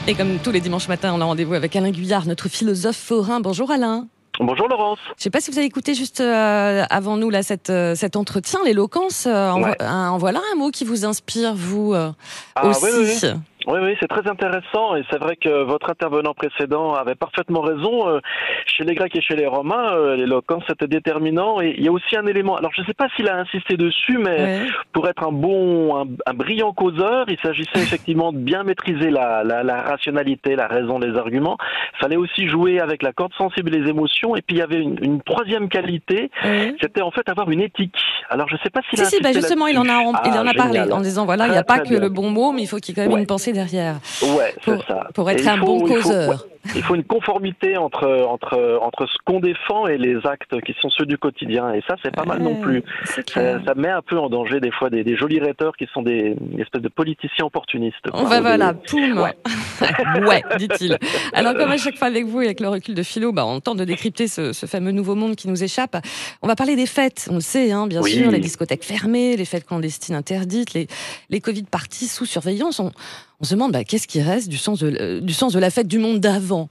Et comme tous les dimanches matins, on a rendez-vous avec Alain Guyard, notre philosophe forain. Bonjour Alain. Bonjour Laurence. Je ne sais pas si vous avez écouté juste avant nous là, cet entretien, l'éloquence. En voilà un mot qui vous inspire, vous aussi. Oui, c'est très intéressant et c'est vrai que votre intervenant précédent avait parfaitement raison. Chez les Grecs et chez les Romains, l'éloquence était déterminant et il y a aussi un élément. Alors je ne sais pas s'il a insisté dessus, mais pour être un brillant causeur, il s'agissait effectivement de bien maîtriser la rationalité, la raison des arguments. Il fallait aussi jouer avec la corde sensible et les émotions. Et puis il y avait une troisième qualité, c'était en fait avoir une éthique. Alors je ne sais pas s'il a insisté justement, il en a parlé en disant voilà, il n'y a pas que bien. le bon mot, mais il faut qu'il y ait quand même une pensée derrière. Ouais, c'est ça. Pour être un bon causeur. Il faut une conformité entre ce qu'on défend et les actes qui sont ceux du quotidien. Et ça, c'est pas mal non plus. Ça met un peu en danger des fois des jolis rhéteurs qui sont des espèces de politiciens opportunistes. Poum. Ouais, dit-il. Alors comme à chaque fois avec vous et avec le recul de philo, on tente de décrypter ce fameux nouveau monde qui nous échappe. On va parler des fêtes. On le sait, bien sûr, les discothèques fermées, les fêtes clandestines interdites, les Covid parties sous surveillance. On se demande qu'est-ce qui reste du sens de la fête du monde d'avant.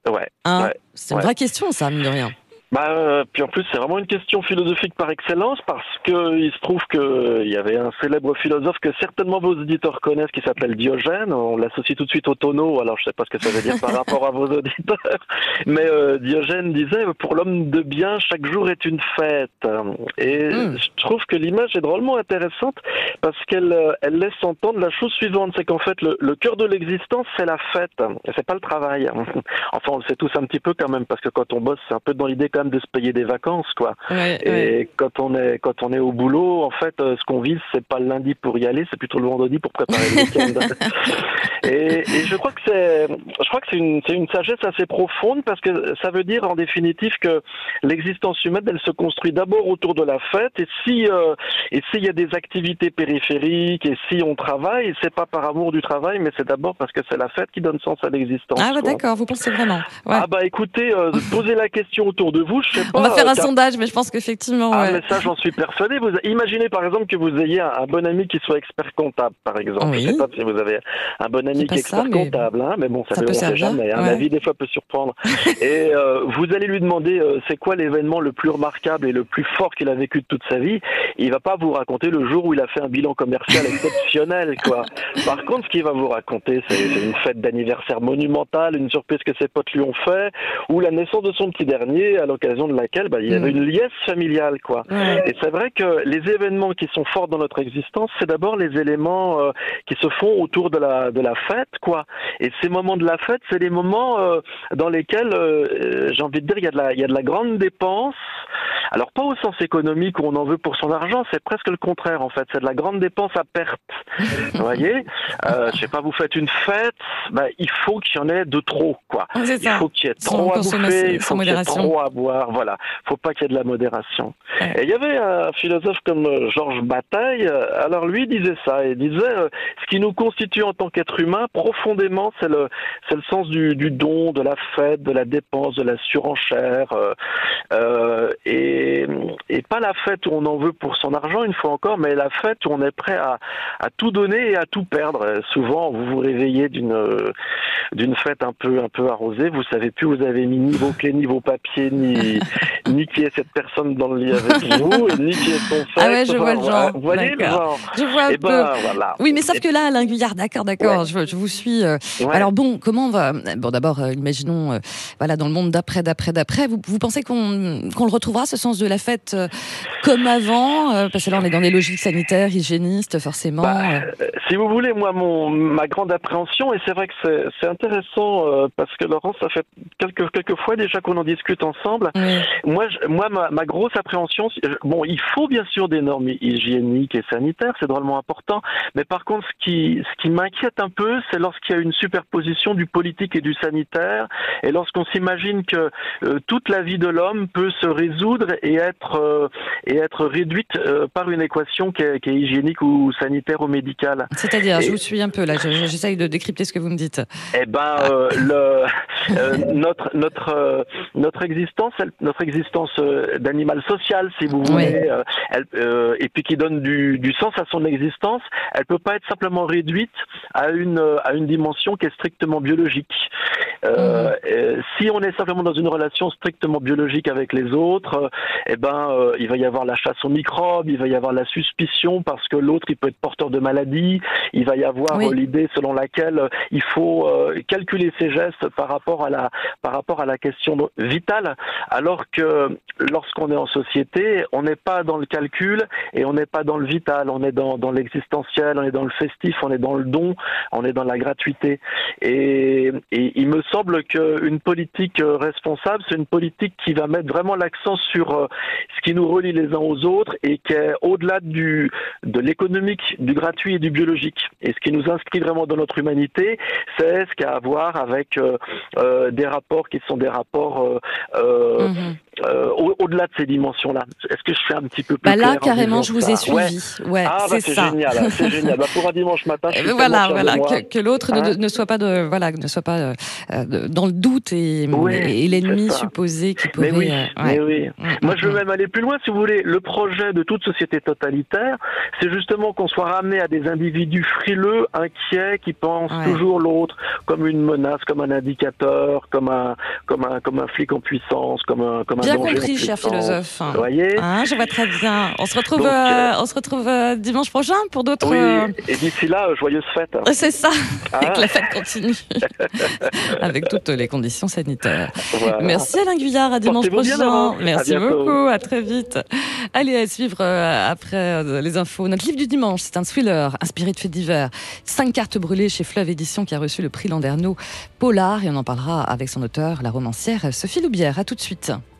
C'est une vraie question, ça, mine de rien. Puis en plus, c'est vraiment une question philosophique par excellence parce que il se trouve qu'il y avait un célèbre philosophe que certainement vos auditeurs connaissent qui s'appelle Diogène. On l'associe tout de suite au tonneau, alors je sais pas ce que ça veut dire par rapport à vos auditeurs. Mais Diogène disait, pour l'homme de bien, chaque jour est une fête. Et je trouve que l'image est drôlement intéressante parce qu'elle laisse entendre la chose suivante, c'est qu'en fait, le cœur de l'existence, c'est la fête. Et c'est pas le travail. Enfin, on le sait tous un petit peu quand même parce que quand on bosse, c'est un peu dans l'idée quand même de se payer des vacances, quoi. Quand on est au boulot, en fait, ce qu'on vise, c'est pas le lundi pour y aller, c'est plutôt le vendredi pour préparer le week-end. et je crois que c'est une sagesse assez profonde parce que ça veut dire en définitive que l'existence humaine, elle se construit d'abord autour de la fête et s'il y a des activités périphériques et si on travaille, c'est pas par amour du travail, mais c'est d'abord parce que c'est la fête qui donne sens à l'existence. D'accord, vous pensez vraiment. Écoutez, posez la question autour de vous, je sais pas. On va faire un sondage, mais je pense qu'effectivement... mais ça, j'en suis persuadé. Imaginez par exemple que vous ayez un bon ami qui soit expert comptable, par exemple. Je ne sais pas si vous avez un bon ami qui est expert comptable, mais bon, ça peut servir jamais. La vie, des fois, peut surprendre. Et vous allez lui demander c'est quoi l'événement le plus remarquable et le plus fort qu'il a vécu de toute sa vie. Il va pas vous raconter le jour où il a fait un bilan commercial exceptionnel, quoi. Par contre, ce qu'il va vous raconter, c'est une fête d'anniversaire monumentale, une surprise que ses potes lui ont fait, ou la naissance de son petit dernier, à l'occasion de laquelle il y avait une liesse familiale, quoi. Et c'est vrai que les événements qui sont forts dans notre existence, c'est d'abord les éléments qui se font autour de la fête, quoi. Et ces moments de la fête, c'est les moments dans lesquels, j'ai envie de dire, il y a de la grande dépense. Alors pas au sens économique où on en veut pour son argent, c'est presque le contraire en fait, c'est de la grande dépense à perte. Vous voyez, je sais pas, vous faites une fête, il faut qu'il y en ait de trop, quoi. Il faut qu'il y ait trop à bouffer, il faut qu'il y ait trop à boire, voilà. Faut pas qu'il y ait de la modération. Et il y avait un philosophe comme Georges Bataille, alors lui disait ça, il disait ce qui nous constitue en tant qu'être humain profondément, c'est le sens du don, de la fête, de la dépense, de la surenchère, et pas la fête où on en veut pour son argent une fois encore, mais la fête où on est prêt à tout donner et à tout perdre. Souvent, vous vous réveillez d'une fête un peu arrosée, vous savez plus où vous avez mis ni vos clés, ni vos papiers, ni qui est cette personne dans le lit avec vous, ni qui est son sexe. Je vois le genre. Vous voyez le genre. Je vois un peu. Voilà. Oui, mais sauf que là, Alain Guyard, d'accord, je vous suis. Alors comment on va... Bon, d'abord, imaginons, dans le monde d'après, vous pensez qu'on le retrouvera, ce sens de la fête, comme avant, parce que là, on est dans des logiques sanitaires, hygiénistes, forcément. Si vous voulez, moi, ma grande appréhension, et c'est vrai que c'est intéressant, parce que Laurence, ça fait quelques fois déjà qu'on en discute ensemble. Moi, ma grosse appréhension, il faut bien sûr des normes hygiéniques et sanitaires, c'est drôlement important, mais par contre, ce qui m'inquiète un peu, c'est lorsqu'il y a une superposition du politique et du sanitaire, et lorsqu'on s'imagine que toute la vie de l'homme peut se résoudre et être réduite par une équation qui est hygiénique ou sanitaire ou médicale. C'est-à-dire, je vous suis un peu là, j'essaye de décrypter ce que vous me dites. Notre existence, notre existence d'animal social, si vous voulez, et puis qui donne du sens à son existence, elle peut pas être simplement réduite à une dimension qui est strictement biologique. Si on est simplement dans une relation strictement biologique avec les autres, il va y avoir la chasse aux microbes, il va y avoir la suspicion parce que l'autre il peut être porteur de maladies, il va y avoir l'idée selon laquelle il faut calculer ses gestes par rapport à la question vitale, alors que lorsqu'on est en société, on n'est pas dans le calcul et on n'est pas dans le vital, on est dans l'existentiel, on est dans le festif, on est dans le don, on est dans la gratuité. Et il me semble qu'une politique responsable, c'est une politique qui va mettre vraiment l'accent sur ce qui nous relie les uns aux autres et qui est au-delà de l'économique, du gratuit et du biologique. Et ce qui nous inscrit vraiment dans notre humanité, c'est ce qui a à voir avec des rapports qui sont des rapports au-delà de ces dimensions-là. Est-ce que je fais un petit peu plus clair là, carrément, je vous ai suivi. C'est ça. Génial, c'est génial. Pour un dimanche matin, je suis que l'autre ne soit pas dans le doute et l'ennemi supposé qui pourrait. Mais oui. Moi, je veux même aller plus loin, si vous voulez. Le projet de toute société totalitaire, c'est justement qu'on soit ramené à des individus frileux, inquiets, qui pensent toujours l'autre comme une menace, comme un indicateur, comme un flic en puissance, comme un bien compris, cher philosophe. Vous voyez je vois très bien. On se retrouve dimanche prochain pour d'autres. Oui, et d'ici là, joyeuses fêtes. C'est ça, et que la fête continue. Avec toutes les conditions sanitaires. Voilà. Merci Alain Guyard, à dimanche prochain. Merci beaucoup, à très vite. Allez, à suivre après les infos. Notre livre du dimanche, c'est un thriller inspiré de faits divers. 5 cartes brûlées chez Fleuve Édition qui a reçu le prix Landerneau Polar. Et on en parlera avec son auteur, la romancière Sophie Loubière. À tout de suite.